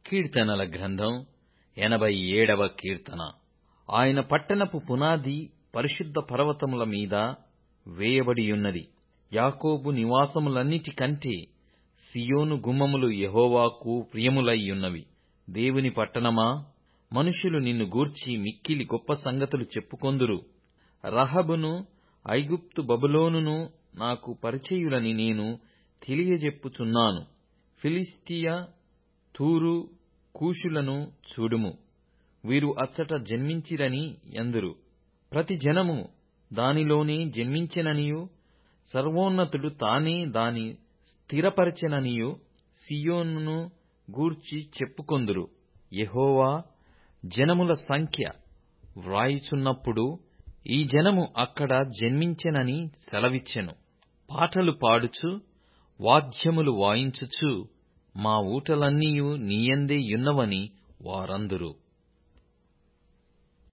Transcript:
కీర్తనల గ్రంథం 87వ కీర్తన. ఆయన పట్టణపు పునాది పరిశుద్ధ పర్వతముల మీద వేయబడియున్నది. యాకోబు నివాసములన్నిటికంటే సియోను గుమ్మములు యెహోవాకు ప్రియములైయున్నవి. దేవుని పట్టణమా, మనుషులు నిన్ను గూర్చి మిక్కిలి గొప్ప సంగతులు చెప్పుకొందురు. రహబును ఐగుప్తు బబులోనును నాకు పరిచయులని నేను తెలియజెప్పుచున్నాను. ఫిలిష్టియ, తూరు, కూషులను చూడుము, వీరు అచ్చట జన్మించిరని యందురు. ప్రతి జనము దానిలోనే జన్మించెననియు, సర్వోన్నతుడు తానే దాని స్థిరపరచెననియు సియోనును గూర్చి చెప్పుకొందురు. యెహోవా జనముల సంఖ్య వ్రాయుచున్నప్పుడు ఈ జనము అక్కడ జన్మించెనని సెలవిచ్చెను. పాటలు పాడుచు, వాద్యములు వాయించుచు, మా ఊటలన్నీయు నీయందే యున్నవని వారందురు.